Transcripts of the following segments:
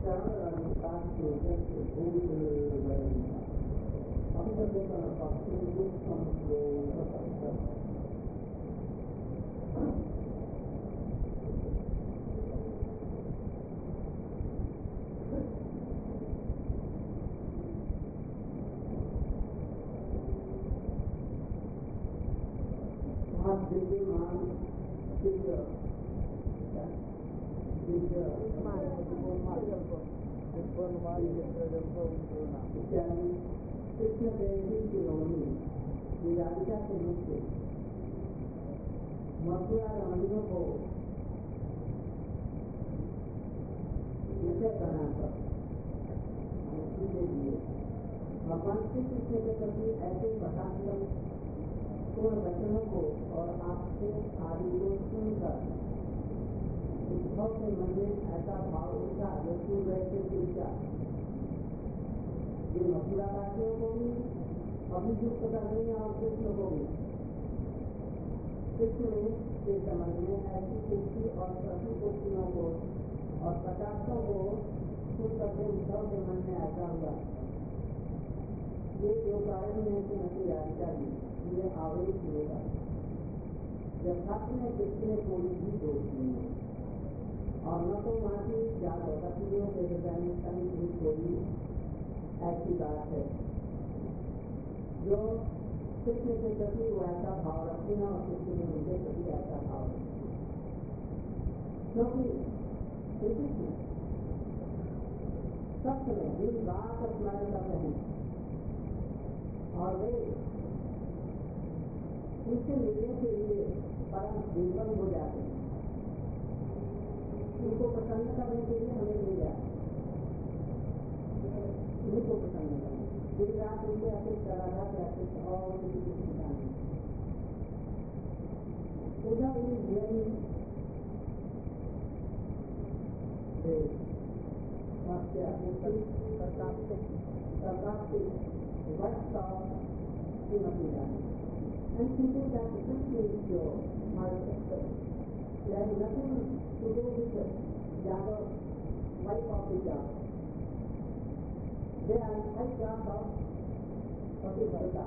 मथुरा रमणियों को विषय बनाकर भगवान श्री कृष्ण के प्रति ऐसे भटात्मक पूर्ण वचनों को और आपसे आदि को सुनकर उद्धव के मन में ऐसा भाव उठा जो सुन रहे थे कि क्या ये मथुरा वासियों को भी अभियुक्त कर रही है और कृष्ण को भी कृष्ण के संबंध में ऐसी कुर्सी और प्रतिकुर्सियों को और पचासों को सुन करके उद्धव के मन में ऐसा हुआ ये जो कारण है कि मसी राधिका जी ये आवेश होगा जब भक्त में कृष्ण में कोई भी दोष नहीं है और न तो वहाँ की जागृतियों के हृदय में कहीं भी कोई ऐसी बात है जो कृष्ण के प्रति वो ऐसा भाव रखती है और कृष्ण ने उनके प्रति ऐसा भाव रखती क्योंकि श्री कृष्ण सत्य में दिन रात स्मरण कर रहे हैं और वे उनसे मिलने के लिए परम दुर्बल हो जाते हैं उनको प्रसन्न करने के लिए हमें मिल जाते उनको प्रसन्न करने दिन रात उनके अपेक्षा राधा के अपेक्षा और किसी की चिंता नहीं उधर works of Srimati Radha. And thinking that Krishna is pure, are accepted. They have nothing to do with the Java, wife of the Java. They are wife of Pativrata.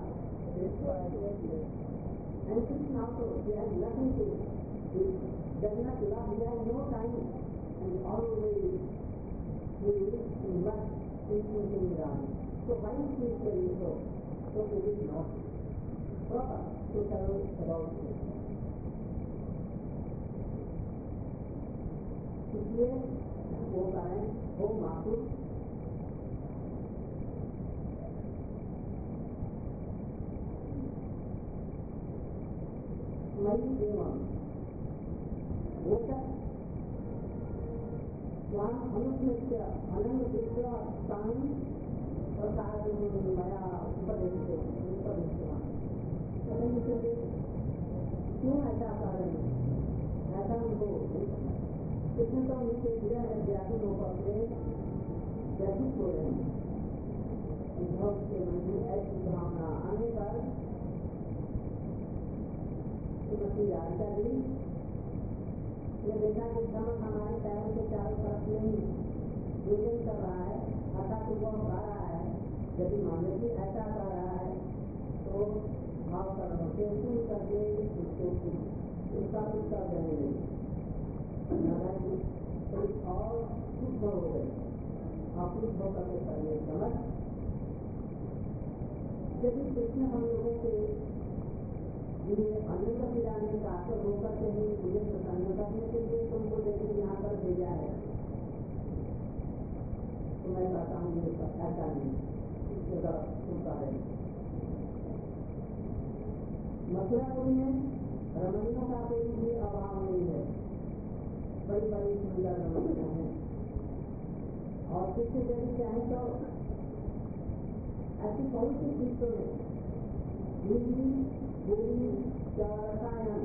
And Krishna also, they have nothing to do. They do not love, they have no time and always he must in Radha. So why is this very so? So it is not proper to tell about it. इसलिए वो कारण हो मातृ मई एवं वो तक वहाँ अनुष्य अनंत विद्या स्थान और मया उपदेश क्यों ऐसा कारण ऐसा उनको कृष्ण तो उनके दिया है व्याकुल होकर से व्यतीत हो रहे हैं उद्धव के मन में ऐसी भावना आने पर श्रीमती राधिका जी ने देखा कि समझ हमारे पैरों के चारों तरफ नहीं पूजन कर रहा है अर्थात वो गा रहा है यदि माने भी ऐसा कर रहा है तो भाव कर्म से सुन करके उसका उत्तर देने लगे और शुद्ध हो गए अशुद्ध होकर के करने समझ यदि कृष्ण हम लोगों के लिए अनंत पिलाने का आश्रय होकर के ही मुझे प्रसन्न करने के लिए तुमको लेकर यहाँ पर भेजा है तो मैं कहता हूँ ये ऐसा नहीं सुनता है मथुरापुरी में रमणियों का कोई भी अभाव नहीं है बड़ी बड़ी सुंदर रमणियाँ हैं और किसी यदि चाहे तो ऐसी कौन सी चीजों में हिंदी भूमि रसायन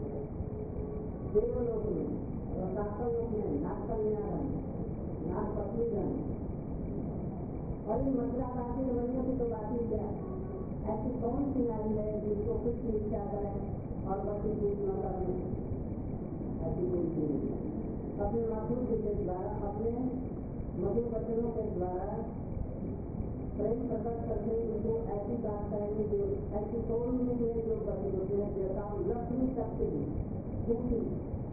देवलोक में रसातलोक में नागकन्यागन नागपत्नीगन और इन मथुरावासी रमणियों की तो बात ही क्या ऐसी कौन सी नारी है जिसको कुछ इच्छा करें और बच्चे कुछ न करें ऐसी कोई चीज अपने मातृ के द्वारा अपने मधुर वचनों के द्वारा प्रेम प्रकट करके उनको ऐसी बात करेंगे जो ऐसी तोड़ने के जो बचे होते हैं जैसा लक्ष्मी शक्ति भूति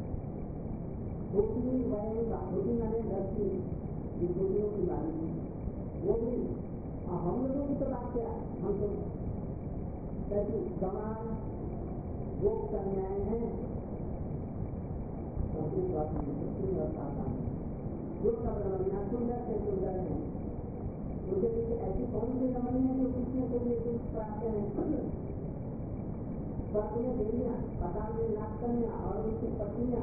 भूति माने लक्ष्मी भूतियों की मानी वो भी हम लोगों की तो बात क्या हम तो कैसी समाज वो कन्याएं हैं जो सब रमणियाँ सुंदर से सुंदर है उनके पीछे ऐसी कौन सी रमणी है जो पूछने के लिए कुछ प्राप्त है स्वर्ग में देवियाँ पताल में नागकन्या और उनकी पत्नियाँ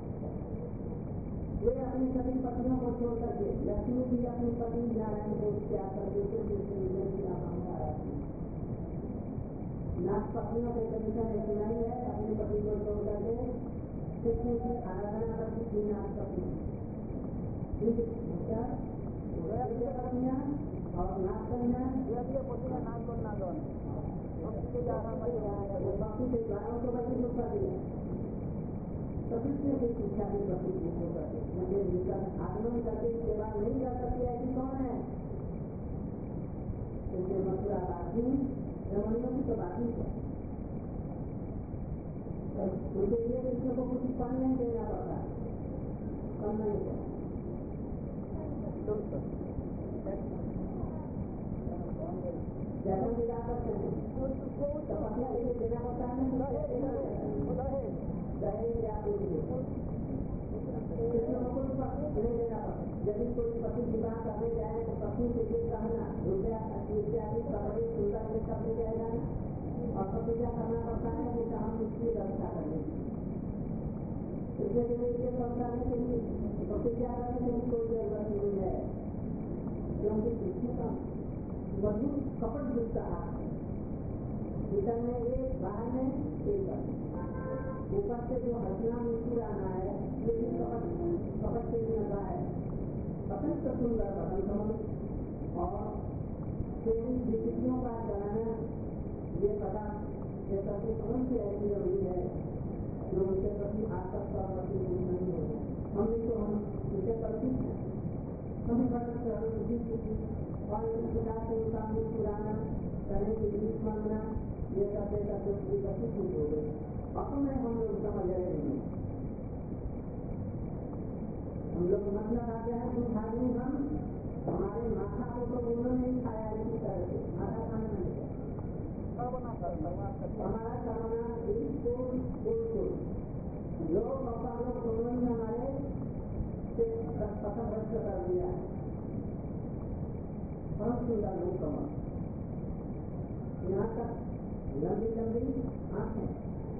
वे अपनी सभी पत्नियों को छोड़ करके लक्ष्मी भी अपनी पति नारायण को त्याग करके निधन की आकांक्षा रखती नाग पत्नियों के कंडीशन एक नहीं है अपनी पति को छोड़ करके कृष्ण की आराधना करती थी नाग पत्नियाँ और नागकन्या भक्ति के द्वारा उनको बच्चे को कर दिया तो कृष्ण की शिक्षा भी भक्ति को करते मुझे निकल आगमन करके सेवा नहीं कर सकती ऐसी कौन है इसलिए मथुरा बाकी रमणियों की तो बाकी है उनके लिए कृष्ण को कुछ फल नहीं देना पड़ता फल नहीं है जैसा विदा करते हैं तपस्या के लिए देना होता है दहेज या कुछ कृष्ण को कुछ नहीं देना पड़ता यदि कोई पति विवाह करने जाए तो पत्नी के लिए कहना रुपया इत्यादि कपड़े सुंदर में करने जाएगा और प्रतिज्ञा करना पड़ता है कि हम उसकी रक्षा करेंगे इसके लिए ये समझाने के लिए प्रतिज्ञा करने की कोई जरूरत नहीं है क्योंकि कृष्ण का मधुर कपट जुटता है भीतर में एक बाहर में एक ऊपर से जो हंसना मुस्कुराना है ये भी कपट से लगा है अत्यंत सुंदर बदन और विकृतियों का चलाना ये पता ये सबकी कौन सी ऐसी रही है जो उनके प्रति आसक्त और प्रति नहीं हो हमने तो हम उनके प्रति हम और इस प्रकार से उनका मुस्कुराना करने की रीत मांगना ये सब विकसित हो गए अपने हम लोग समझ रहे नहीं हम लोग मतलब आते हैं कुछ आदमी हम हमारे माथा को तो उन्होंने ही खाया इसी तरह से माथा खाना नहीं हमारा करना बिल्कुल लोग अपना लोग उन्होंने हमारे से पथभ्रष्ट कर दिया है बहुत सुंदर लोग कमा यहाँ तक लंबी लंबी आंखें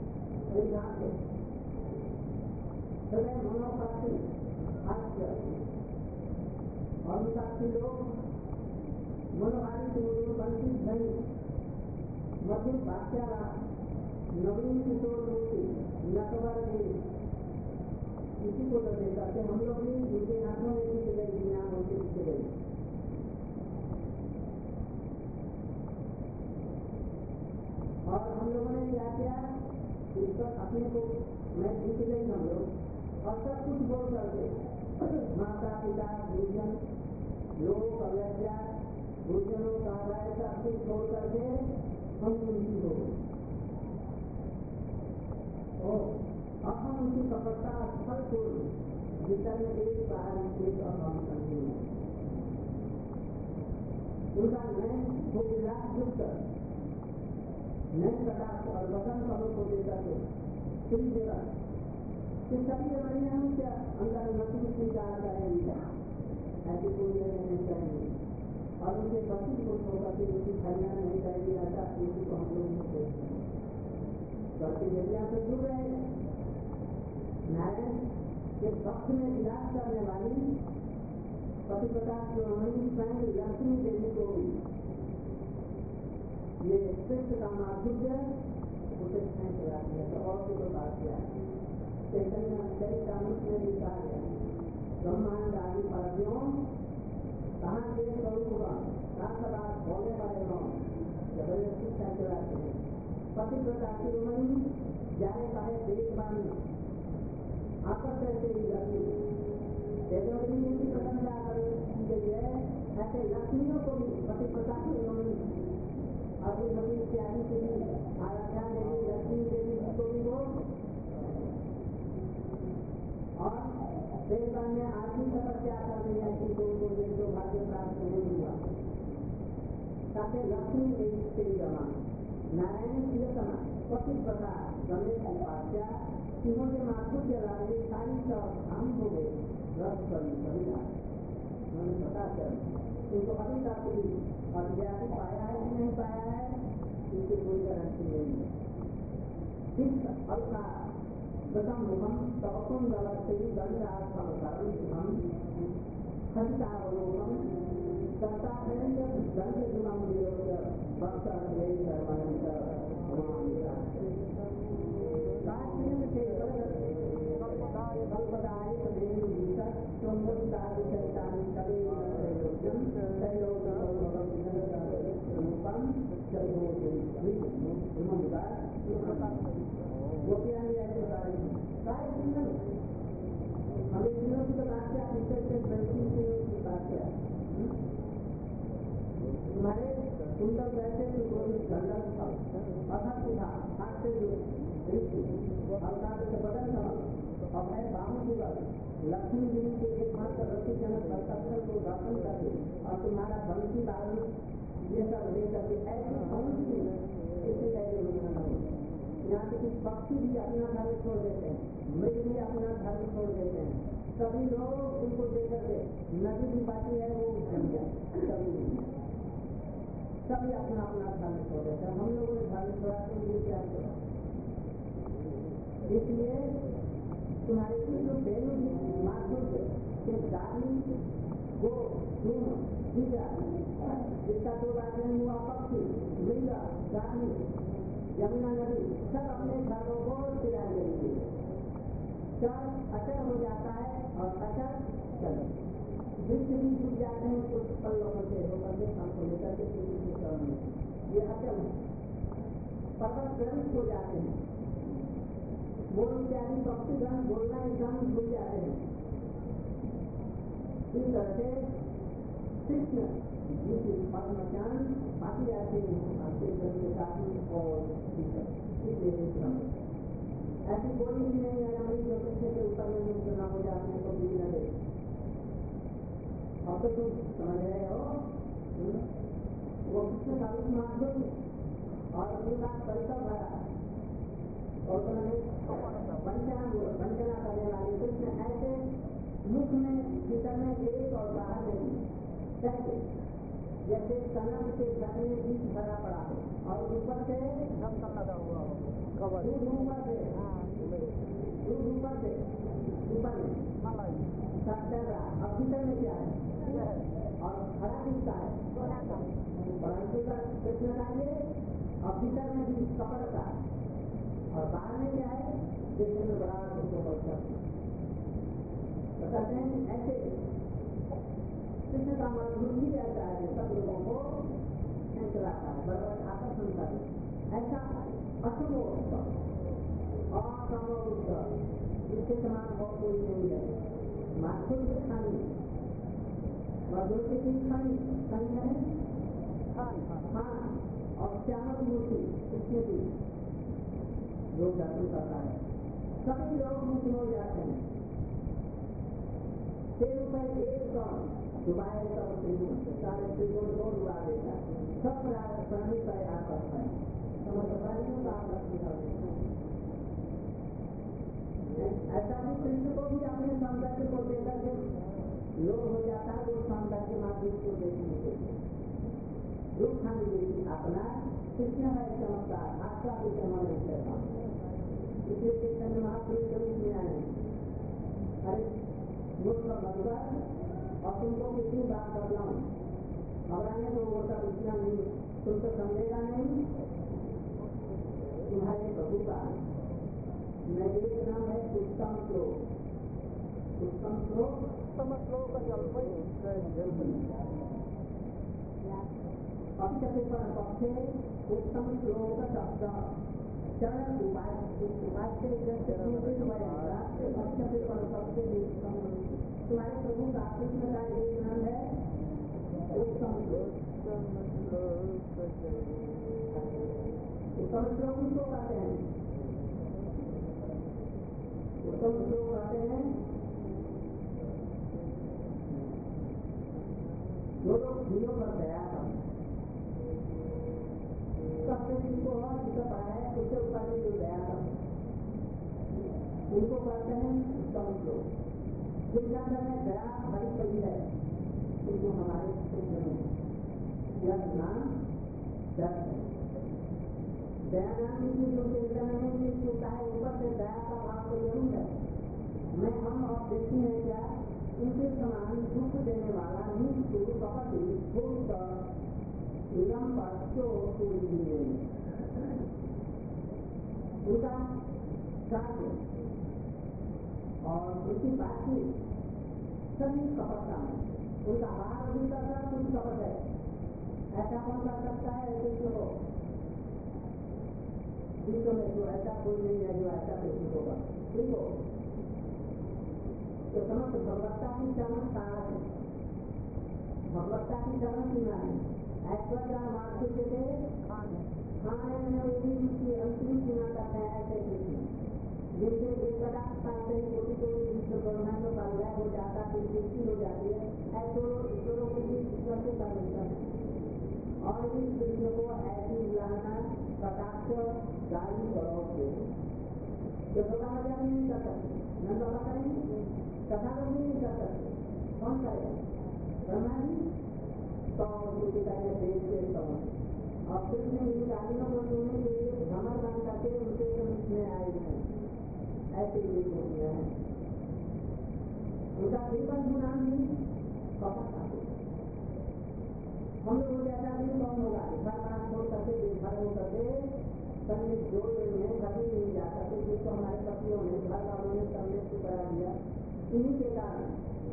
हृदय मनोपाती हास्य और विकासी लोग मनोहारी वंचित नहीं मधुर भाष्यारा नवीन किशोर मूर्ति नटवर भी इसी को तो देख सकते हम लोग भी उनके हाथों में खींच गई बिना उनसे खींच गई और हम लोगों ने क्या किया इस पर अपने को मैं जीत गई हम लोग और सब कुछ बोल करके माता पिता गुरुजन लोग अवैज्ञा गुरुजनों का राय सब कुछ छोड़ करके हम उनकी हो अब हम उनकी सफलता स्थल छोड़ भीतर में एक बार एक अभाव करते उनका नयन हो विलास युक्त नए प्रकाश और वचन पदों को देकर के श्री जगत ये सभी रमणियाँ क्या अंदर नती स्वीकार करेंगे ऐसी कोई नहीं करेंगे और उनके बच्ची को छोड़कर के उनकी खरियाँ नहीं करेंगे ऐसा किसी को हम लोग नहीं सोचते हैं बल्कि यदि आप जुड़ रहे नारायण के भक्त में विलास करने वाली पतिव्रता शिरोमणि स्वयं लक्ष्मी देवी को भी ये श्रेष्ठ का माधुर्य उसे नहीं चला दिया तो और भी बात किया चैतन्य चरितामृत में भी कहा गया ब्रह्मांड आदि परव्यों कहाँ के स्वरूप साथ होने वाले गाँव जबरदस्ती क्या चलाते हैं पतिव्रता शिरोमणि जाने का है देखभाल आपस ऐसे ही लगी टेक्नोलॉजी में भी प्रशंसा की गई है, ऐसे लक्ष्मियों को भी पति प्रता की उन्होंने अभिमति इत्यादि की भी आराधना देवी लक्ष्मी देवी को भी वो और देवता ने आदमी तपस्या कर रही है कि जो भाग्य प्राप्त नहीं हुआ ताकि लक्ष्मी देवी से जमा नारायण प्रियतमा पति प्रथा गणेश उपाध्या इन्होंने माथुर जला रहे सारी सब हम हो गए रस करी कविता उन्होंने पता कर उनको अभी तक भी अज्ञात पाया है कि नहीं पाया है इसकी कोई गारंटी नहीं है। इस अल्पा प्रथम मुखम तपकुम गलते दंडार्थम करुणम खटितावलोकम कर्तापेन दंड गुणम विरोध भक्त वे सर्वांत काश्मीर के कल्पदाय देवी गीता संबंधा विचरितानि तदेव प्रयोजन तयोगम रूपम चलोदि विमुक्ता वो क्या है ऐसे सारे चिन्ह हमें चिन्हों की बात क्या इतर के दर्शन से बात क्या तुम्हारे कुंडल बैठे तो कोई गंडल था अर्थात था हाथ से जो अर्थात से बदल था अब है बामन पूरा लक्ष्मी जी के एकमात्र रतिजनक संकल्प को दर्शन करके और तुम्हारा बंसी बालू ये सब लेकर के ऐसी कौन सी इसे ऐसे होना यहाँ पे कुछ पक्षी भी अपना धर्म छोड़ देते हैं, मृग भी अपना धर्म छोड़ देते हैं, सभी लोग उनको देकर के नदी की बाती है वो जम जाए सभी अपना अपना धर्म छोड़ देते हैं। हम लोगों ने धर्म छोड़ा तो ये क्या छोड़ा इसलिए तुम्हारे जो बेलू माथुर के गाली वो धूम जिसका दो बातें हुआ पक्षी मृगा गाली यमुना नदी सब अपने घरों को सिरा लेंगे चल अचल हो जाता है और अचल चल वृक्ष भी डूब जाते हैं कुछ पल्लों से होकर के हमको लेकर के किसी के चरण में ये अचल है पर्वत ग्रंथ हो जाते हैं बोल इत्यादि पक्षीगण बोलना एकदम भूल जाते हैं इस तरह से कृष्ण पद्मचान बाकी रहते ऐसी कोई भी नहीं है हमारी जो कृष्ण के ऊपर में मुक्त न हो जाते हैं तो भी न दे अब तो तुम समझ रहे हो वो कृष्ण का रूप माधुर और अपने साथ परिसर भरा और वंचना करने वाले कृष्ण ऐसे मुख में भीतर में एक और बाहर में कैसे जैसे कनक के घर में बीज भरा पड़ा है और ऊपर से लगा हुआ हो दूध ऊपर से ऊपर में अब भीतर में क्या है और खड़ा किसका है परंतु का कृष्ण का ये अब भीतर में भी कपड़ का और बाहर में क्या है जैसे में बड़ा कहते हैं ऐसे कृष्ण का मधुर ही रहता है सब लोगों को चलाता है बराबर आकर्षण कर ऐसा असमोक्त असमोक्त इसके समान और कोई नहीं है माधुर की खानी मधुर की खानी खानी है हाँ और श्यामक मूर्ति कृष्ण की लोग दर्शन करता है सभी लोग मुक्त हो जाते हैं एक कौन डुबाए सब त्रिगुण सारे त्रिगुण को डुबा देता है सब प्राणी पर आकर्षण है समझदारियों का आकर्षण ऐसा भी कृष्ण को भी अपने सौंदर्य को देकर के लोग हो जाता है वो सौंदर्य माधुर्य को देखने के रूप खाने देखी अपना कृष्ण है चमत्कार आपका भी चमन नहीं करता इसलिए चैतन्य महाप्रभु के रूप में आए अरे मुझका भगवान और तुमको कितनी बात बदलाऊं घबराने को होता इतना नहीं तुम तो समझेगा नहीं तुम्हारे प्रभु का मैं एक नाम है उत्तम श्लोक पक्षे पर पक्षे उत्तम श्लोक शब्द चरण उपास्य पक्षे पर पक्षे उत्तम तुम्हारे प्रभु का कृष्ण का एक नाम है उत्तम श्लोक। उत्तम श्लोक किसको कहते हैं? उत्तम श्लोक कहते हैं जो लोग जीवों पर दया करते हैं। सबसे जिसको पढ़ा है उससे ऊपर में जो दया करते हैं उनको कहते हैं उत्तम श्लोक। जिनके अंदर में दया भरी पड़ी है उनको हमारे क्षेत्र में यह नाम दर्ज है। दया नाम की जो चेतना है इसको चाहे ऊपर से दया का भाव तो जरूर है। मैं हम और देखते हैं क्या उनके समान दुख देने वाला निष्ठुर कपटी धूर्त विलंबर चोर उनका कार्य और उनकी बातचीत सभी कपटता है। उनका बाहर भी करता कुछ कपट है। ऐसा कौन कर सकता है कृष्ण को? विश्व में जो ऐसा कोई नहीं है जो ऐसा कृष्ण को कर ठीक हो। तो समस्त भगवत्ता की चरण सार है। भगवत्ता की चरण सीमा है। ऐश्वर्या वार्षिक थे खाने में वो भी उसकी अंतिम सीमा तक है। ऐसे कृष्ण जिनसे 150 साल से कोटि कोटि विश्व ब्रह्मांड का लय हो जाता है, सृष्टि हो जाती है। ऐसे ईश्वरों की भी ईश्वर से कर लेता है। और इस कृष्ण को ऐसी बुलाना कटाक्ष गाली गौरव से जो थोड़ा मजा भी नहीं कर सकते। नंद बाबा करेंगे, कथा भी नहीं कर सकते। कौन करेगा? ब्रह्मा जी तो उनके करेंगे देश के समझ। और कृष्ण इन गालियों को सुनने के लिए भ्रमण बन करके उनके समीप में आए हैं। ऐसे ही होती है। उनका श्रीबंधु नाम भी कपट। हम लोग जैसा भी कौन होगा? घर बात छोड़ करके देखभाल हो करके करने जोड़ में कभी नहीं जा सकते। जिसको हमारे पतियों ने घर वालों ने करने से करा दिया इन्हीं के कारण।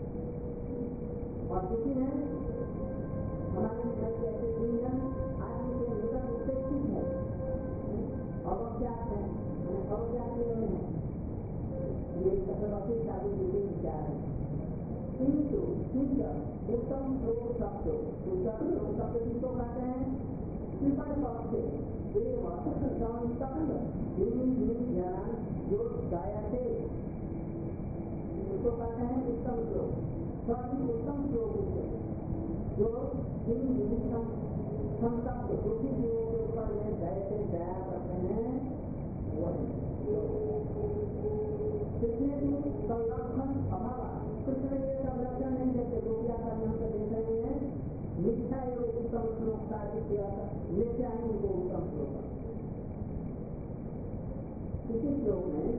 और क्योंकि है हमारे जैसे इंजन आदमी के निकट उपेक्षित है, अवज्ञात है, अवज्ञात में है। ये चक्रवर्ती शादी के विचार है। किंतु उत्तम श्लोक शब्द उत्तम श्लोक शब्द किसको कहते हैं? कृपण पक्ष ज्ञान जो गायते उसको कहते हैं उत्तम श्लोक। सभी उत्तम श्लोक जो संतप्त दुखी जीवों के ऊपर में जैसे दया करते हैं वो है। कृष्ण की संरक्षण अभाव कृष्ण ये सब लक्षण नहीं देते। लोग करने से देख रहे हैं मिथ्या एवं उत्तम श्लोक का लेके आए उनको उत्तम श्लोक। इसी श्लोक में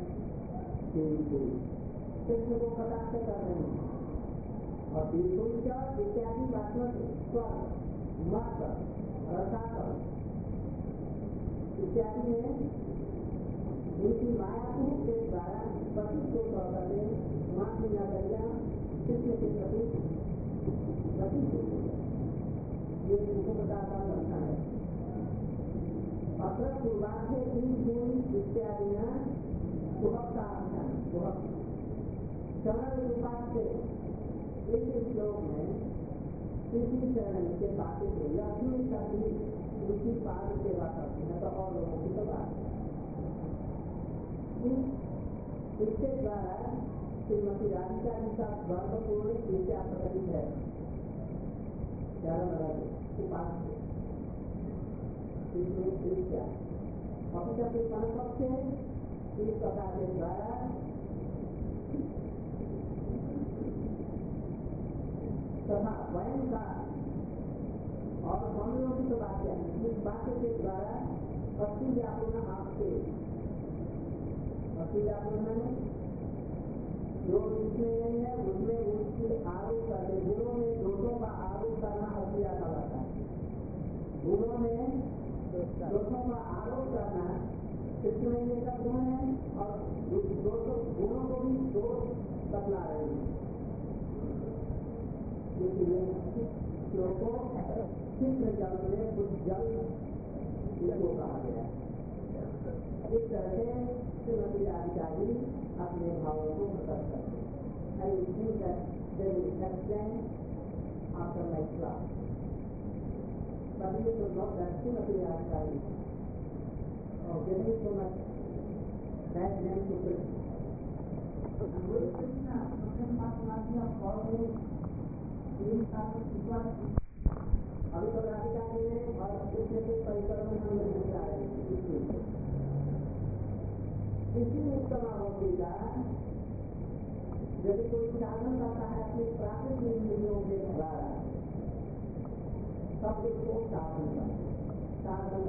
कृष्ण को कटाक्ष कर रहे हैं और इत्यादि बातों से स्वर्ग मत रसातल इत्यादि में उनकी मायापुर के द्वारा पति को तौर माफी न करिया कृष्ण के प्रति ये उनको बताता लगता है। अत्र शुरुआत है इत्यादि सुभक्ता चरण रूपात से इस श्लोक में किसी चरण के बातें से लक्ष्मी का भी उनकी पाद सेवा करती है। तो और लोगों की तो बात है इसके द्वारा श्रीमती राधिका जी का गर्भपूर्ण विद्या प्रकटित है। उपास्य इस प्रकार के द्वारा तथा स्वयं का और हम लोगों की तो बात है। इस वाक्य के द्वारा अस्थि व्यापूर्ण आपसे अस्थि व्यापूर्ण जो उसमें नहीं है उसमें उसकी आरोप करने गुणों में दोषों का आरोप करना अस्थि आता लगता है। गुणों में दोषों का आरोप करना इसमें ये सब गुण है और दोषों गुणों को भी दोष बतला रहे हैं। इसलिए श्लोको चित्र जल में कुछ जल इसको कहा गया। इस तरह से श्रीमती राधिका जी अपने भावों को प्रकट करते हैं। I will think that they will explain after my class. But you should not that Timothy outside or giving so much bad name to Krishna. And Guru Krishna, Krishna Patmati for him, he started to work. अभी तो राधिका जी ने और कृष्ण के परिसरों में हम लोग जा रहे हैं इसी उत्तमावती का यदि कोई साधन करता है अपनी प्राकृतिक इंद्रियों के द्वारा तब उसको साधन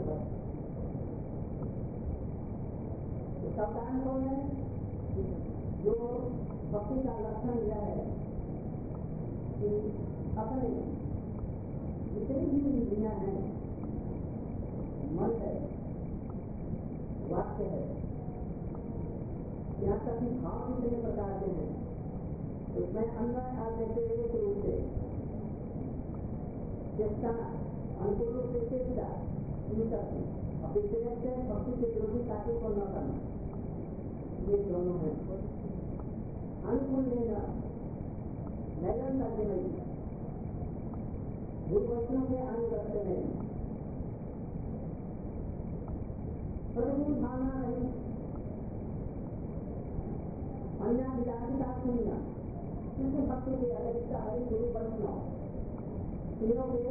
सावधान कौन है जो भक्ति का लक्षण यह है कि अपने जितनी भी इंद्रियां हैं मन है वाक्य है यहाँ तक कि भाव जितने प्रकार के हैं उसमें अन्वय आप देखते हुए एक रूप से चेष्टा अनुकूल रूप से चेष्टा अभिषेक से भक्ति के विरोधी कार्यों को न करना ये दोनों है अनुकूल लेना नैरन करके नहीं गुरुवचनों के अनुगत्य में प्रतिकूल भावना नहीं अन्य विलासिता सुनिया कृष्ण भक्ति के अधिकता हरि गुरु वैष्णव तीनों के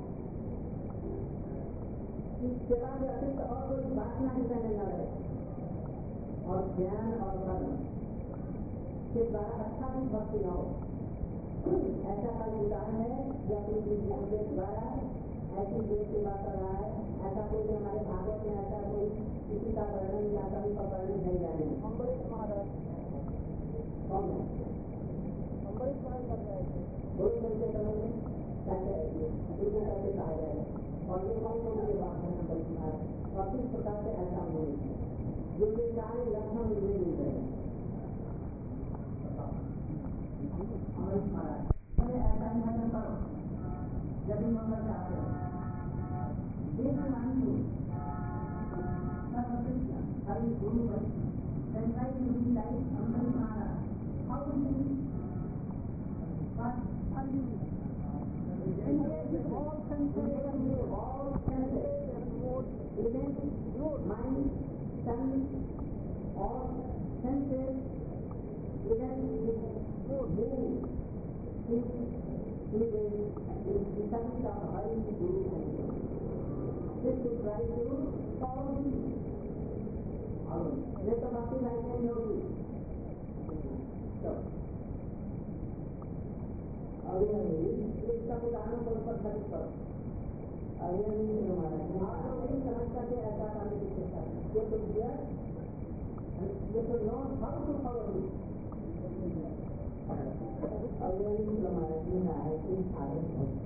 सेवा के अतिरिक्त और कोई बात नहीं करने जा रहे और ज्ञान और कर्म के द्वारा अच्छा भी भक्ति न हो ऐसा का उदाहरण है जो अपनी बुद्धियों के द्वारा ऐसी देश सेवा कर रहा है ऐसा कोई हमारे भागवत में ऐसा कोई किसी का वर्णन या कभी का वर्णन नहीं जाने अम्बरीश महाराज कौन है अम्बरीश महाराज कर रहे थे गुरु मिलते समय में कहते गुरु करके कहा जाए और ये कौन कौन के बात है अम्बरीश महाराज और किस प्रकार से ऐसा उन्होंने जिनके सारे लक्षण उन्हें मिल रहे हैं अम्बरीश महाराज ऐसा ही भजन करो यदि मंगल चाहते हो देश मानी सर्वकृष्ण हरि गुरु then try to be like Amrit Maharaj. How will you but how you engage with all senses even mind, tongue, all senses even mood is the service of Hari Guru and this to try to follow him. ये तो बाकी life नहीं होगी तो अभी इसका उदाहरण को खरीद करो अभी हमारा नहीं समझ करके ऐसा करने की चेष्टा ये तो नो हाउ टू फॉलो अभी हमारा जीना है कि साधन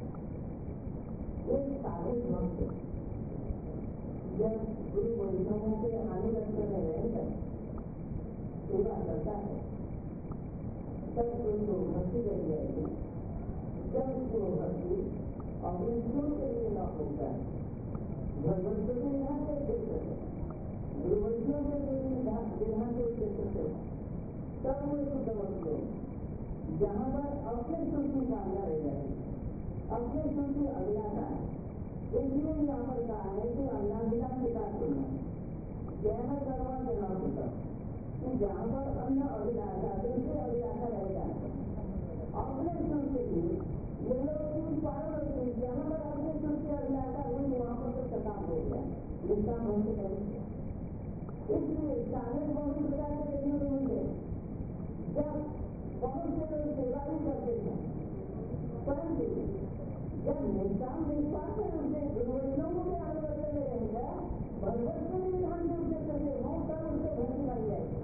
जब गुरु वैष्णवों के अनुगत्य में रहकर पूरा करता है तब उनको भक्ति लग जाएगी जब उसको भक्ति और वैष्णव के लिए न होता है भगवत के यहाँ से देख सकते गुरु वैष्णव के लिए विधान से देख सकते तब वो शुद्ध वस्तु जहाँ पर अपने संस्कृति का अंदर रह जाएगी अपने संस्कृति अभिलाषा है इसलिए यहाँ पर कहा है कि अल्लाह के साथ सुनना जैसा कर्मा के नाम होता कि जहाँ पर अन्न अभिलाषा दूसरे अभिलाषा रह जाए अपने संस्कृति ये लोग पालन जहाँ पर अपने संस्कृति अभिलाषा हुई वहाँ पर तो खत्म हो गया इसका भंग करेंगे इसलिए साधन बहुत प्रकार के देखने को मिलते जब बहुत से लोग सेवा भी करते हैं परंतु जब निष्काम निष्पात है उनसे गुरुवैष्णवों के अनुगत्य में रहेगा भगवत के विधान से उनसे करते हो तब उनसे भक्ति लग जाएगी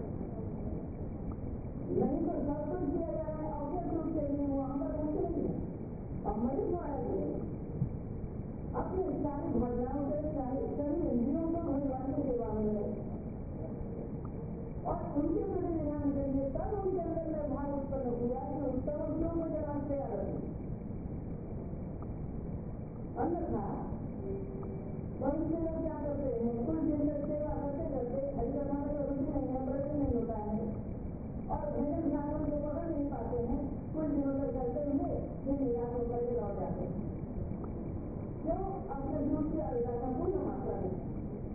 नहीं तो सब कुछ किया जा रहा है अवश्य रूप से नहीं वहां पर कुछ नहीं है और मरीज महाराज अपने सारी भावनाओं से सभी इंद्रियों को भगवान की सेवा में रहे और उनके प्रति ध्यान करिए तब उनके अंदर में भाव उत्पन्न हुआ कि उत्तम वस्तुओं को जरा तैयार रखें अन्यथा बहुत से लोग क्या करते हैं कुछ दिन तक सेवा करते करते हरिकथा में रुचि नहीं है व्रत नहीं होता है और भजन ध्यान को पकड़ नहीं पाते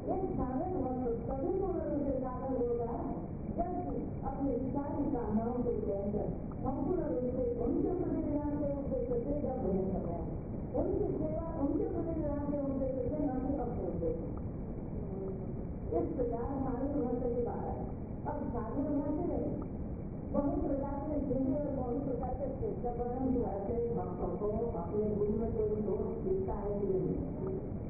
एक साधन तभी पूर्ण रूप से साधन होगा जब अपने सारी कामनाओं को कहकर संपूर्ण रूप से उनके प्रतिनिधान के उद्देश्य से जब भजन कर रहे हैं उनकी सेवा उनके प्रतिनिधान के उद्देश्य से न कि अपने उद्देश्य। इस प्रकार साधन भक्त की बात है। अब साधन भक्त नहीं बहुत प्रकार के जिंदगी और बहुत प्रकार के श्रेष्ठ वर्णन जो ऐसे भक्तों को अपने गुरु में कोई दोष दिखता है कि नहीं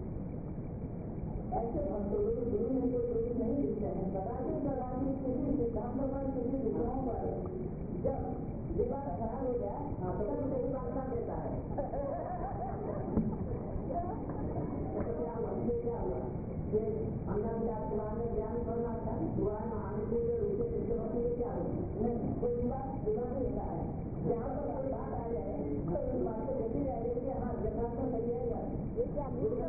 ऐसे भक्तों को गुरु में कोई दोष नहीं दिखते हैं। कदाचित कदाचित किसी सिद्धांतों पर किसी विचारों पर जब विवाद खड़ा हो जाए तब सही बात कर देता है। क्या हुआ कि अंदर ज्ञान करना था दुआ नहाने के लिए उसे शिष्यवृत्ति के क्या नहीं कोई विवाद होता है। यहाँ पर कोई बात आ जाए तो उस बात को देखी जाएगी कि हाँ यथार्थ में सही है ये क्या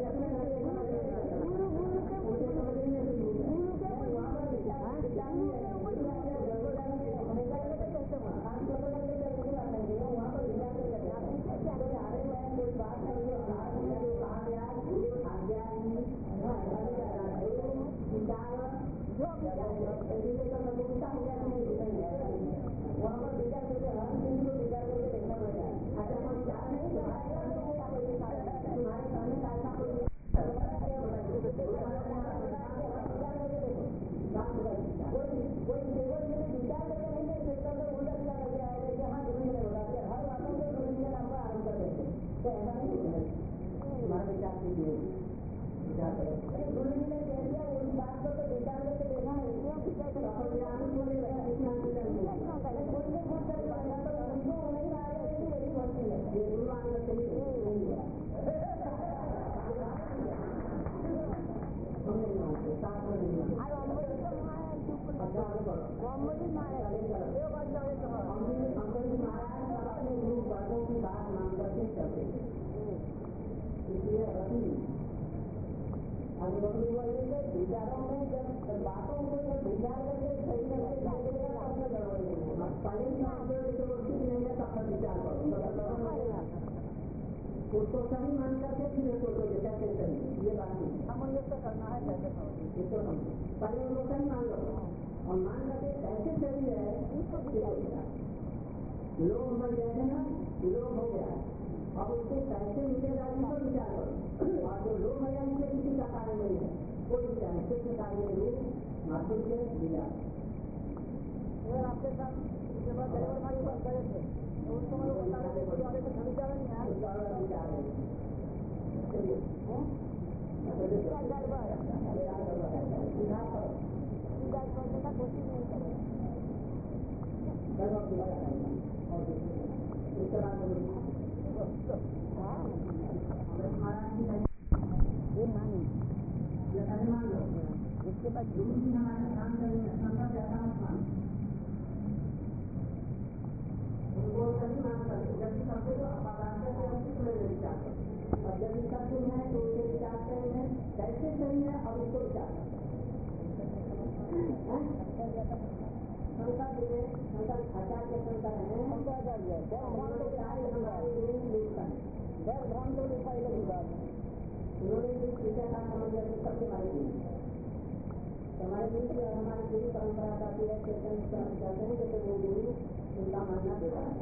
विचारों में जब बातों को जब विचार करके सही उसको सही मान करके फिर सोचो कैसे सही ये बात नहीं सामंजस्य करना है कैसे इसको समझो पहले उनको सही मान लो और मान करके कैसे सही है लोग मर जाए ना लोग हो गया अब उसको कैसे मिलेगा इसको विचार करो और जो लोग है इसमें किसी का कार्य नहीं है कोई विचार नहीं सिर्फ कार्य रूप माधुर्य विचार आपके साथ ड्राइवर हमारे पास गए थे तो उनको मैं बता रहे थे वाले का विचार नहीं है विचार है कोशिश नहीं करेगा इसके बाद गुरु जी हमारे काम करेंगे संभव ज्यादा मत मान उनको सही मान सकते जब सबसे तो अपादान से उसको विचार करो और जब इसका सुन है तो उसे विचार करेंगे कैसे सही है अब उसको विचार शंकर जी ने शंकर आचार्य शंकर है उन्होंने पूजा का समझ सबसे मारे हमारे गुरु की और हमारी पूरी परंपरा का है चेतन कहते हैं जैसे वो गुरु उनका मानना देता है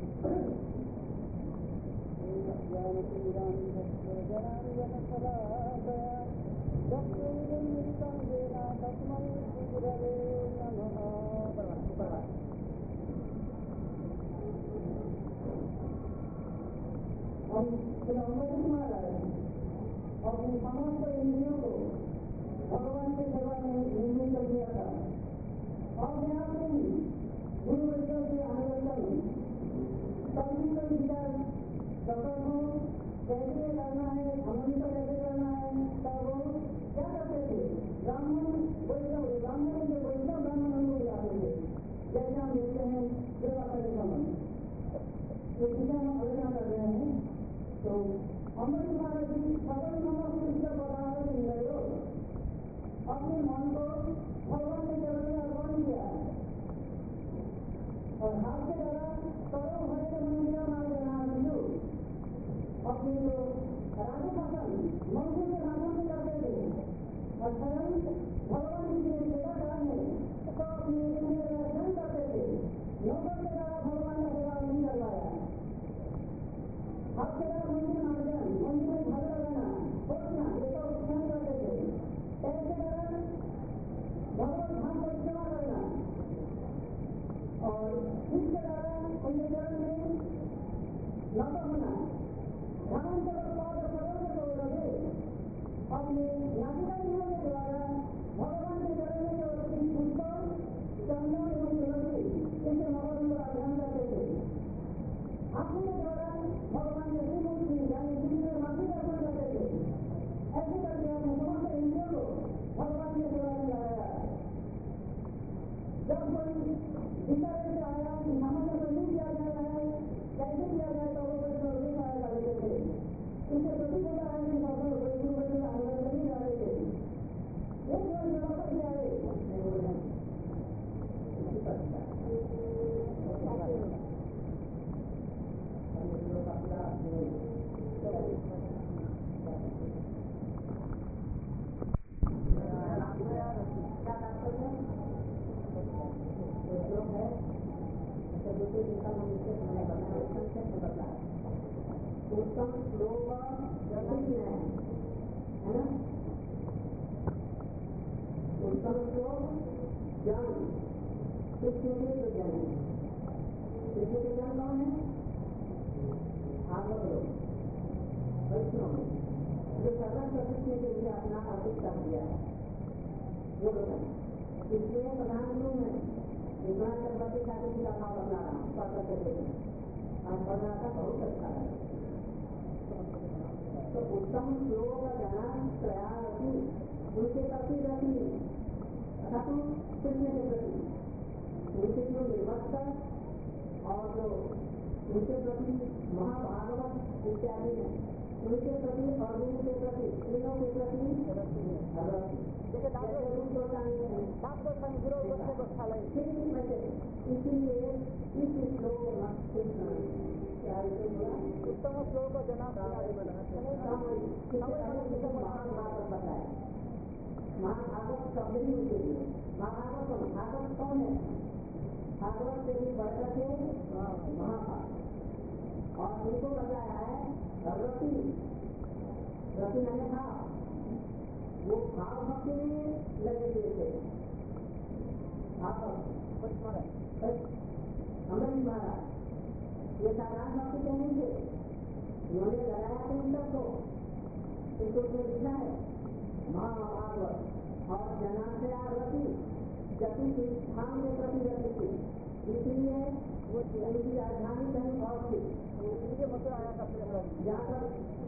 और इन समस्त इंद्रियों को भगवान की सेवा में निर्मित कर दिया था और यहाँ से गुरु वैष्णव के अनुवर्तन सभी का विचार सफल हो कैसे करना है अमृत कैसे करना है तब वो क्या करते थे ब्राह्मण वैष्णव ब्राह्मण से वैष्णव ब्राह्मण हो जाते थे जैसे हम देखते हैं सेवा करने संबंध तो जिसे हम आलोचना कर रहे हैं तो अमृत महाराज जी सफल कृष्ण पदार्थ इंद्रियों अपने मन को भगवान के चरण में अर्पण किया और हाथ के द्वारा करो भरे मंदिर मार्ग अपने जो राजू शासन मंत्री के शासन में करते थे और इसके द्वारा पंचकरण में न तो होना धर्मांतर पद सर्वोच्च हो लगे अपने नाटिका के द्वारा भगवान के चरण में जो पुष्प चंदन एवं तुलसी इनसे भगवान का ध्यान करते थे। आंखों के द्वारा भगवान के श्रीमूर्ति यानी जिनमें माफी दर्शन करते थे। ऐसे करके अपने समस्त इंद्रियों को भगवान के सेवा में लगाया। जब कोई इशारे से आया कि नमन को नहीं किया जा रहा है कैसे किया जाए तो वो बड़े रोटी खाया जा रहे थे। इससे प्रतीक होता है कि भगवान बड़े बड़े आंदोलन नहीं जा रहे थे। एक बार जब करके आए उत्तम श्लोक है ना। उत्तम श्लोक ज्ञान कृष्ण के ज्ञान है। कृष्ण के ज्ञान कौन है? भागवत लोग वैष्णव जो सर्वस्व कृष्ण के लिए अपना अर्पित कर दिया है वो लोग है। इसलिए प्रधान गुरु में इतना चक्रवर्ती ठाकुर जी का भाव बदला रहा हूँ पढ़ करके आज पढ़ रहा था बहुत अच्छा है। तो उत्तम श्लोक ज्ञान प्रयागति उनके प्रति रति अथा तो कृष्ण के प्रति उनके जो निर्भरता और जो उनके प्रति महाभागवत इत्यादि है उनके प्रति अर्जुन के प्रति तीनों के प्रति इसलिए इस श्लोक उत्तम श्लोक महाभारत बताया। महाभारत शब्द ही उनके लिए महाभारत भागवत कौन है? भागवत से भी बढ़कर के महाभारत और उनको बताया है रति रति मैंने भाव वो भाव भक्ति में लगे हुए थे। अमृत महाराज ये साधारण भक्ति के नहीं थे। उन्होंने लगाया थे इन सबको इसको लिखा है महाभागवत और जनाशया रति जति स्थान के प्रति रति थी इसलिए वो उनकी राजधानी कहीं और थी। मतलब आया जहाँ पर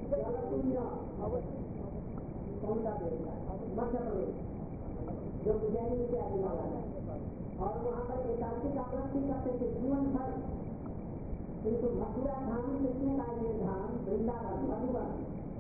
कौन सा देश था? मध्य प्रदेश जो उज्जैन से आने वाला है और वहाँ पर एकादशी का व्रत करते थे जीवन भर। किंतु मथुरा धाम कृष्ण का ये धाम वृंदावन मधुबन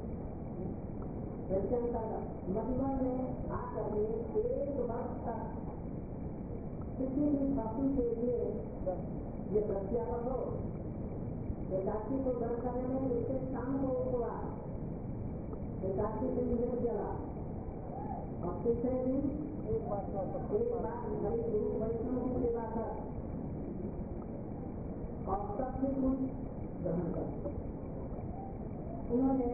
मधुबन में आकर के एक वर्ष तक किसी भी भक्ति के लिए ये प्रत्यागत हो एकादशी को दर्शन करने में उसके शाम को उपवास एकादशी दिन निर्जला और तीसरे दिन एक बार हमारी गुरु वैष्णव की सेवा कर और सबसे कुछ ग्रहण कर। उन्होंने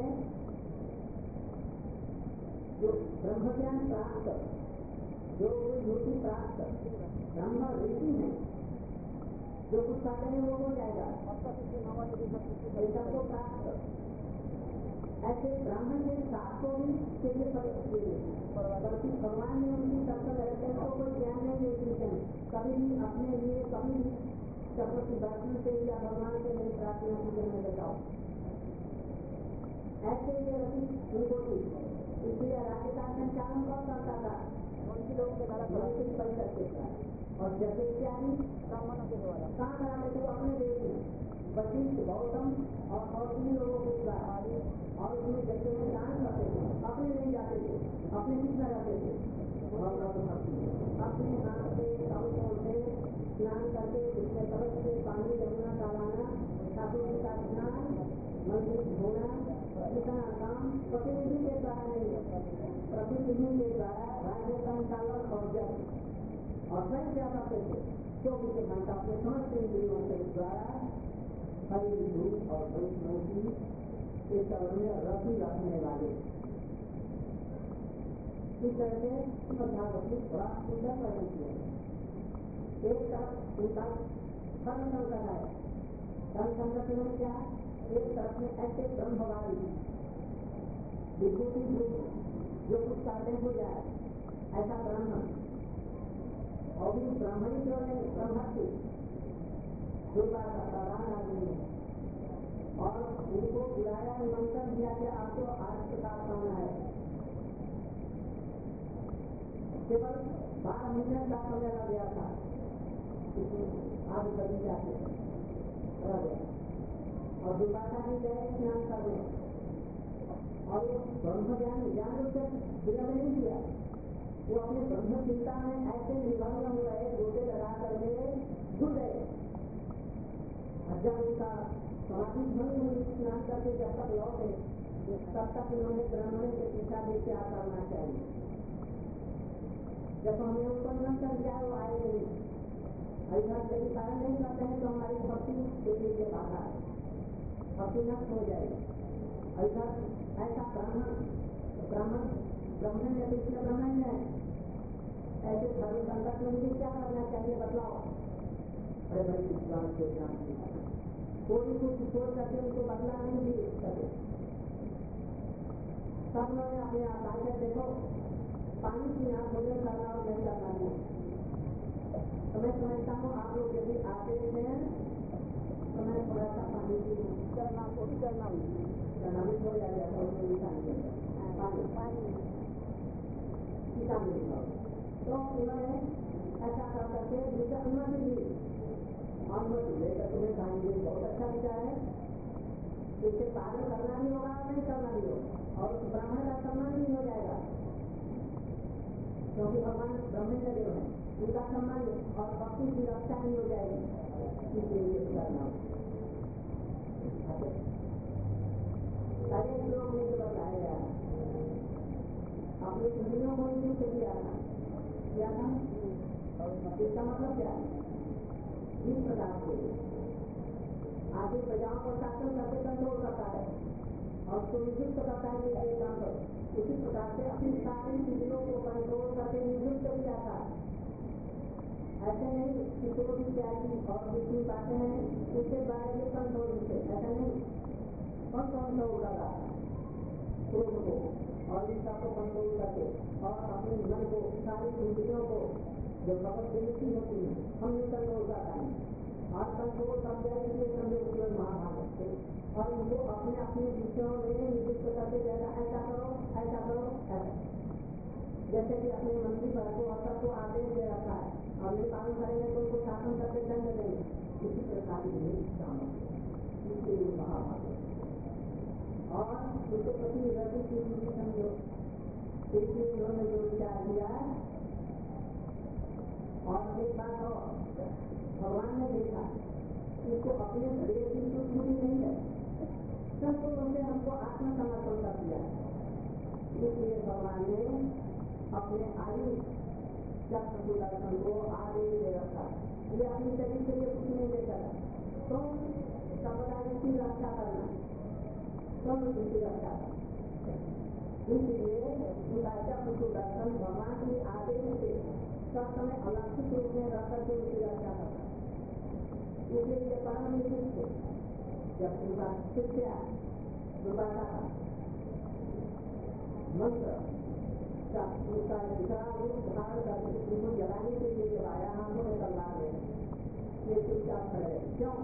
जो ब्रह्मज्ञान प्राप्त जो ज्योति प्राप्त ब्रह्म ऋषि है जो कुछ साधन वो हो जाएगा सबको प्राप्त ऐसे ब्राह्मण के साथ को भी केंद्र बल्कि भगवान ने उनकी सबसे रहते हैं कोई ज्ञान नहीं देते हैं कभी भी अपने लिए कभी भी चक्रवर्ती दर्शन से या भगवान से नहीं प्रार्थना की जन्म बताओ ऐसे ये रति उनको थी। इसलिए राज्य का संचालन कौन करता था? उनके लोगों के द्वारा परिषद के द्वारा और जैसे इत्यादि ब्राह्मणों के द्वारा कहाँ कराते थे? अपने देश में वशिष्ठ गौतम और उन लोगों के द्वारा और उसमें जैसे में दान करते थे अपने नहीं जाते थे अपने कितना जाते थे अपने हाथ से कपड़ों से स्नान करके उसमें तरफ से पानी जमुना का लाना ठाकुर जी का स्नान मंदिर धोना इतना काम प्रतिनिधि के द्वारा नहीं प्रतिनिधि के द्वारा राज्य संचालन और जब और स्वयं क्या करते थे 24 घंटा अपने समस्त इंद्रियों के द्वारा हरि धूप और वैष्णव की इस चरण में रति रखने वाले इस तरह से भागवत बड़ा सुंदर वर्णन किया। एक तरफ उनका धर्म संकट है। धर्म संकट में क्या, एक तरफ में ऐसे ब्रह्मवादी विभूति जो कुछ चाहते हो जाए ऐसा ब्राह्मण, और भी ब्राह्मणी जो नहीं ब्रह्मत्व दुर्वासा प्रधान आदमी है, और उनको बुलाया निमंत्रण दिया कि आपको आज प्रसाद पाना है। केवल 12 महीने का समय लग गया था, आज कभी जाके और दुर्वासा भी गए स्नान करने, और वो ब्रह्म ज्ञान उससे विलंब नहीं किया। वो अपने ब्रह्म चिंता में ऐसे निमग्न हो गए, गोटे लगा करके घुस गए। जब उनका समाधि भंग हुई स्नान करके जब तक लौटे तब तक उन्होंने ब्राह्मण से पूछा भी क्या करना चाहिए। जब हमने उनको निमंत्रण दिया वो आए नहीं, ऐसा यदि कारण नहीं करते हैं तो हमारी भक्ति के लिए बाधा है, भक्ति नष्ट हो जाएगी। ऐसा ब्राह्मण में कृष्ण ब्राह्मण है, ऐसे धर्म संकट में मुझे क्या करना चाहिए बतलाओ। अरे भाई विद्वान को ध्यान कोई कुछ सोच करके उनको बदला नहीं दी सके। सब लोग अपने आप आगे देखो पानी पीना भोजन करना और नहीं करना नहीं। तो मैं समझता हूँ आप लोग यदि आते हैं तो मैं थोड़ा सा पानी की करना को भी करना भी हो जाएगा तो उन्होंने ऐसा कर करके दूसरा अनुमति दी, अनुमति लेकर तुम्हें खाएंगे, बहुत अच्छा विचार है। इसे पालन करना भी होगा और नहीं करना भी होगा, और उस ब्राह्मण का सम्मान भी हो जाएगा, क्योंकि भगवान ब्रह्मण्य देव है, उनका सम्मान और भक्ति की रक्षा भी हो जाएगी। इसलिए करना अनेक लोग मुझे बताया गया अपने इंद्रियों को नियुक्त किया था, इसका मतलब क्या है? इस प्रकार से आगे प्रजाओं को शासन करके कंट्रोल करता है और उसको नियुक्त करता है कि ये काम करो। उसी प्रकार से अपनी सारी इंद्रियों को कंट्रोल करके नियुक्त किया था। ऐसे नहीं कि जो भी त्यागी और जितनी बातें हैं उसके बारे में कंट्रोल से, ऐसा नहीं। और कंट्रोल लगा क्रोध को और इच्छा को कंट्रोल करके और अपने मन को सारी इंद्रियों को जो भगवत विमुक्ति होती है हमने कंट्रोल करता है। और कंट्रोल करते हैं इसलिए समझे उसमें महाभारत से, और उनको अपने अपने विषयों में नियुक्त करके जाएगा ऐसा करो ऐसा करो ऐसा। जैसे कि अपने मंत्री पर को और सबको आदेश दे रखा है, और नहीं पालन करेंगे तो उनको शासन करके दंड देंगे। इसी प्रकार इसलिए महाभारत और उसके प्रति रवि की समझो। इसलिए उन्होंने जो विचार किया, और एक बात और भगवान ने देखा इसको अपने शरीर की कुछ पूरी नहीं है, सबको उनसे हमको आत्मसमर्पण कर दिया। इसलिए भगवान ने अपने आयु चक्र सुदर्शन को आदेश दे रखा, ये अपनी शरीर के लिए कुछ नहीं दे सकता, तो सर्वदा इसकी रक्षा करना, तो इसकी रक्षा करना। इसलिए उनका चक्र सुदर्शन भगवान के आदेश से सब समय अलक्षित रूप में रह करके उसकी रक्षा करता। इसलिए ये परम निश्चित थे। जब उनका शिष्य दुर्वासा का मंत्र उसका विचार रूप धारण करके उनको जलाने के लिए जब आया, हाथों में तलवार ले ये चुपचाप खड़े रहे। क्यों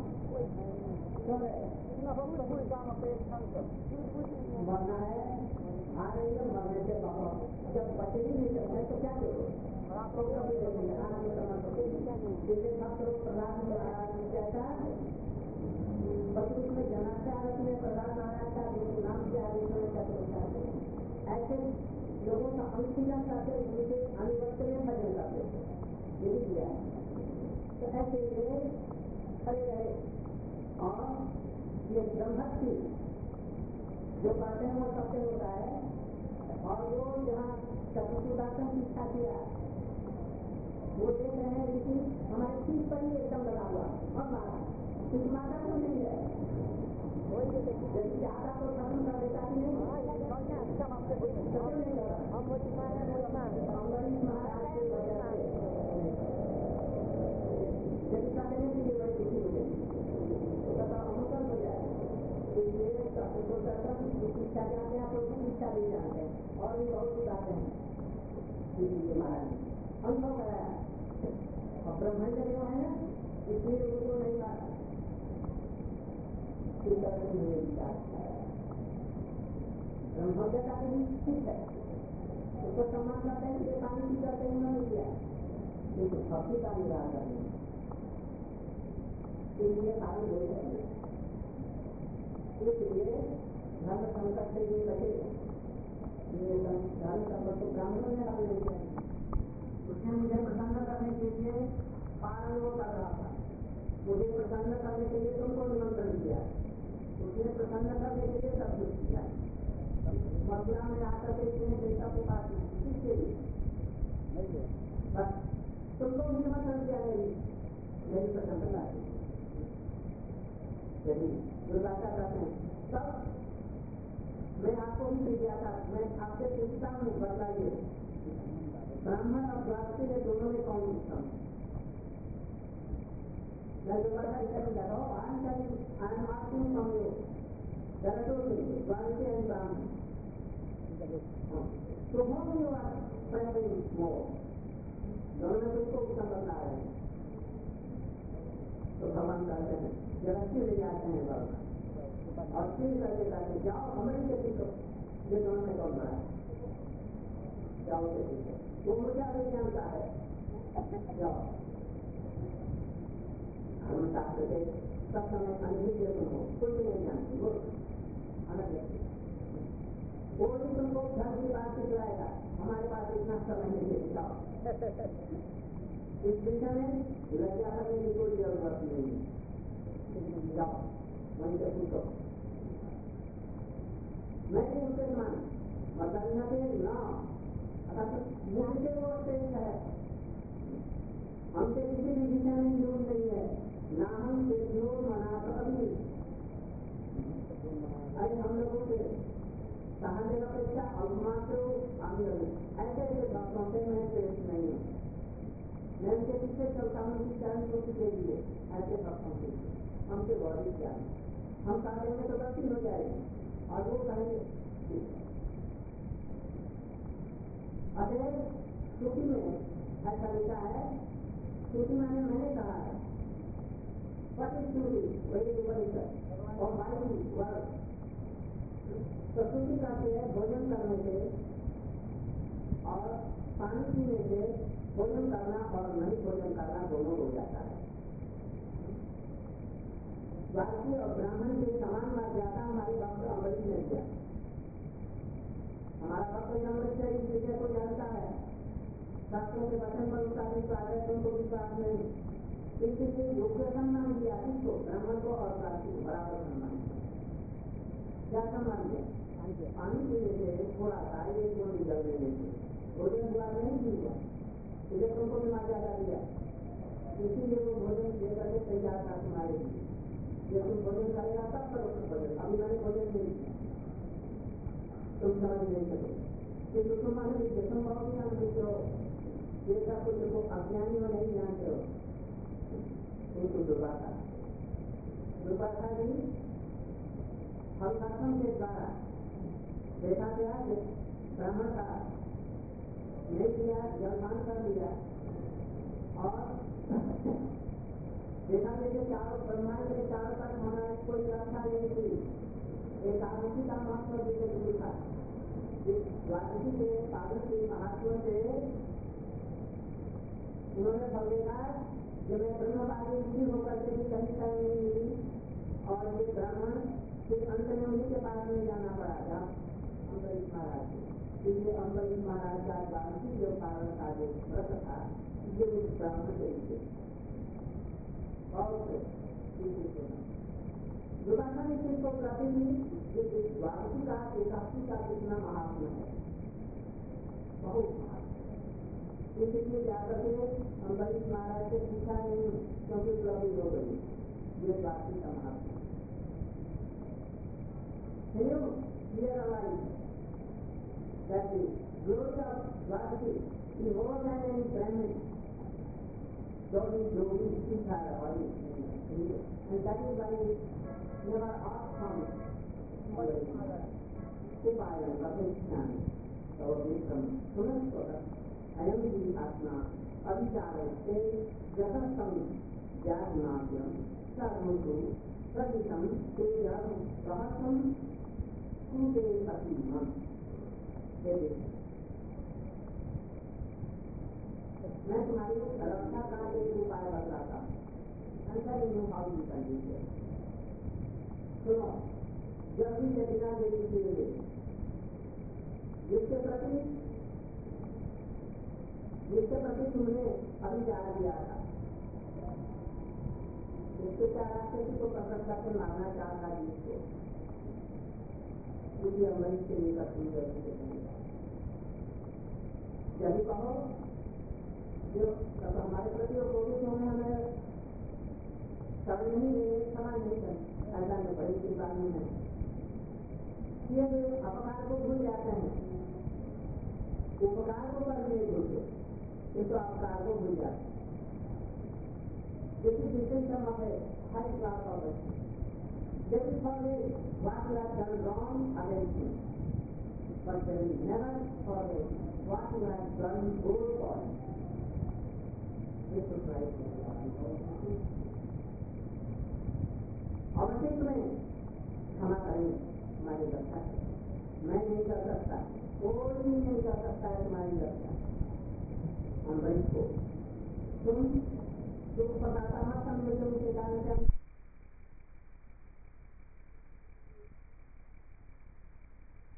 मरना है, आ रही है मरने से बाबा जब बचे ही नहीं सकते तो क्या करो, आपको कभी देखेंगे जैसे भक्त लोग प्रहलाद महाराज कहता उसमें जनाचारक में प्रहलाद महाराज का नाम किया ऐसे लोगों का अनुशीलन करके उनके अनुवर्त में भजन करते ये भी किया है। तो ऐसे ये खड़े रहे, और ये ब्रह्मत्व जो कहते हैं वो सत्य होता है, और वो जहाँ चतुर्दर्शन की इच्छा किया वो देख रहे हैं ऋषि हमारे ठीक पर ही एकदम लगा हुआ और मारा, कुछ मारा तो नहीं है, यदि ज्यादा तो खत्म कर देता कि नहीं महाराज के वजह से यदि कहने के लिए बड़ी इसलिए सबको दर्शन की शिक्षा जानते हैं, तो उसकी शिक्षा भी जानते हैं और भी बहुत बताते हैं। इसलिए महाराज अनुभव कराया और ब्रह्मण जब है ना, इसलिए उनको नहीं मारा ब्रह्मज्ञ का भी ठीक है, उसको सम्मान करते हैं कि पानी की करते हैं उन्होंने किया, लेकिन भक्ति का निराह करने इसलिए कारण हो जाएंगे। इसलिए धर्म संकट से ये बचे, ये धर्म संकट को ब्राह्मणों ने हल नहीं किया। उसने मुझे प्रसन्न करने के लिए पालन वो कर रहा था, मुझे प्रसन्न करने के लिए तुमको निमंत्रण दिया, उसने प्रसन्न करने के लिए सब कुछ किया। मथुरा में आकर के इसने बेटा को पास किसके लिए बस तुमको भी निमंत्रण दिया, मेरी प्रसन्नता है। यदि दुर्भाषा करते हैं तब मैं आपको भी दे दिया था, मैं आपसे पूछता हूँ, बताइए ब्राह्मण और द्वादशी में दोनों में कौन उत्तम? मैं दुर्भाषा करने लगा हूँ, I'm asking from you, there are two things, Dwadasi and Brahman. So whom you are preferring more? दोनों में तुमको उत्तम बता रहे हैं। तो भगवान कहते हैं जगत ले जाते हैं बाबा और फिर करके कहते हैं जाओ हमें से सीखो, ये दोनों में कौन बड़ा है, जाओ से सीखो, वो मुझे अभी जानता है, जाओ हम शास्त्र के सब समय अनभिज्ञ तुम हो, कुछ नहीं जानते, वो अलग है, वो भी तुमको घर की बात सिखलाएगा, हमारे पास इतना समय नहीं है, जाओ इस विषय में लज्जा करने की कोई जरूरत नहीं है, जाओ वहीं से पूछो। मैं भी उनसे मान मतलब न मुझसे वो श्रेष्ठ है, हमसे किसी भी विषय में विरोध नहीं है, ना हम देशों मना कभी अरे हम लोगों से सहने अपेक्षा अवमात्र ऐसे ऐसे भक्तों से मैं श्रेष्ठ नहीं हूँ, मैं उनके पीछे चलता हूँ कि चरण पुष्ट के लिए, ऐसे भक्तों के लिए हमसे गौरव क्या है, हम कह देंगे तो गलती हो जाएगी और वो कहेंगे। अतः श्रुति में ऐसा लिखा है, श्रुति मैंने कहा है पति श्रुति वही उपनिषद और वायु वर्ग, तो श्रुति कहती है भोजन करने से और पानी पीने से भोजन करना और नहीं भोजन करना दोनों हो जाता है। वासी और ब्राह्मण के समान मर्यादा हमारे भक्त अमृत ने दिया, हमारा भक्त अमृत से इस विषय को जानता है, शास्त्रों के वचन पर उसका विश्वास है, तुमको विश्वास नहीं, इसलिए योग्य सम्मान दिया किसको, ब्राह्मण को और वासी को बराबर सम्मान दिया। क्या सम्मान दिया? पानी पीने से थोड़ा सा एक गुण निकल देने से भोजन हुआ नहीं दिया, इसे तुमको भी मर्यादा दिया, इसीलिए वो भोजन दे करके तैयार था तुम्हारे लिए, ये तुम भोजन करेगा तब करो भोजन, अभी मैंने भोजन नहीं किया, तुम समझ नहीं सके, किंतु तुम अनभिज्ञ, तुम बहुत ही अनभिज्ञ हो, ये सब कुछ तुमको अज्ञानी हो नहीं जानते हो, उनको दुर्भाषा भी फलशासन के द्वारा देखा गया, ब्राह्मण का नहीं किया, जलपान कर लिया और देखा गया चारों ब्रह्मांड के चारों तक हमारी कोई व्यवस्था नहीं थी, एकादशी का महत्व विशेष लिखा, द्वादशी के पालन के महात्मा से उन्होंने फल देखा कि मैं ब्रह्मवादी ऋषि होकर के भी कहीं कहीं नहीं मिली और ये ब्राह्मण फिर अंत में उन्हीं के पास में जाना पड़ा था अम्बरीश महाराज, इसलिए अम्बरीश महाराज का द्वादशी जो पालन का जो व्रत था ये उस ब्राह्मण से नीचे और दुर्भाषा ने इसको प्राप्ति मिली, ये द्वादशी का एकादशी का कितना महात्मा है, बहुत महात्मा। इसलिए जाकर के अम्बरीश महाराज से पूछा नहीं क्योंकि उपलब्धि हो गई, ये द्वादशी का महात्मा। Can you realize that the glory of Dwadasi is more than any Brahmin, though his yogis still have a body, and that is why he never asked from उपायं प्रतिष्ठामि तव विक्रम पुनस्त्वत अयं हि आत्मा अविचारयते जगत्तं ज्ञानाद्यं सर्वं प्रदिशं तेजं रहस्यं कृते असीमम्। मैं तुम्हारी रक्षा का एक उपाय बताता हूँ। अंतर in how you can do it. सुनो, जब भी चेतना देवी के लिए जिसके प्रति तुमने अभिचार दिया था, इसके क्या रास्ते को पकड़ करके मारना चाहता है जिसको किसी अमृत से लेकर सुंदर जब कहो जो तब हमारे प्रति कोविड होने हमें समय नहीं देने क्षमा नहीं करनी, ऐसा में बड़ी चेतावनी है। ये जो अपकार को भूल जाते हैं, उपकार को कर नहीं भूलते, किंतु अपकार को भूल जाते हैं। This is the system of a high class of it. They will forget what you have done wrong against him, but they will never forget what you have done good for him. This is right. अवश्य में क्षमा करें हमारी रक्षा। मैं नहीं कर सकता, कोई भी नहीं कर सकता है तुम्हारी रक्षा। अमृत को तुम जो प्रदाता मत समझो, तुम